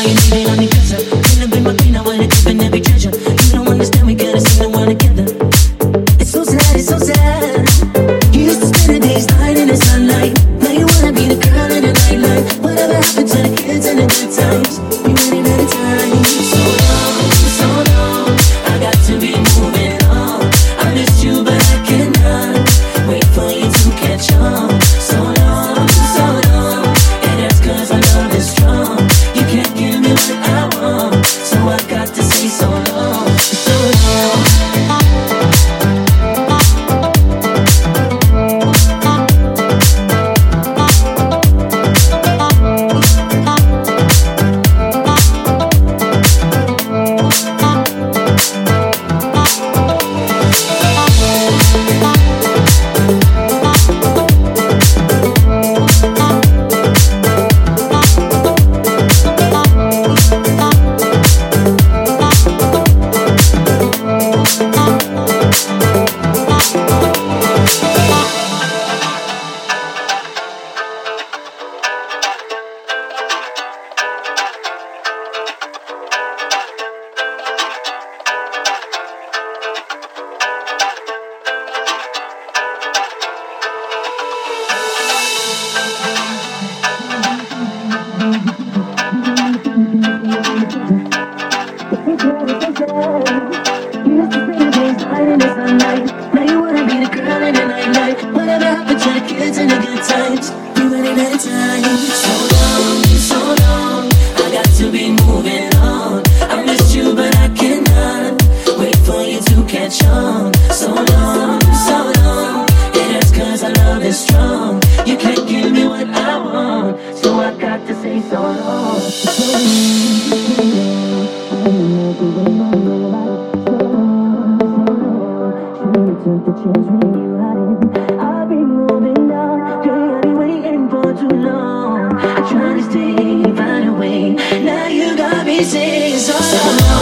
you leaving on me closer. Couldn't be my queen, I wanna keep in every treasure. You don't understand, we gotta sing the world together. It's so sad, it's so sad. You used to spend the days lying in the sunlight. Now you wanna be the girl in the nightlife. Whatever happened to the kids and the good times? You running out of time. So long, so long. I got to be moving on. I missed you, but I cannot wait for you to catch on. So long, so long. And that's 'cause our love is strong. You can't give me what I want, so I got to say so long, so long. Trying to stay, find a way. Now you got me saying so long.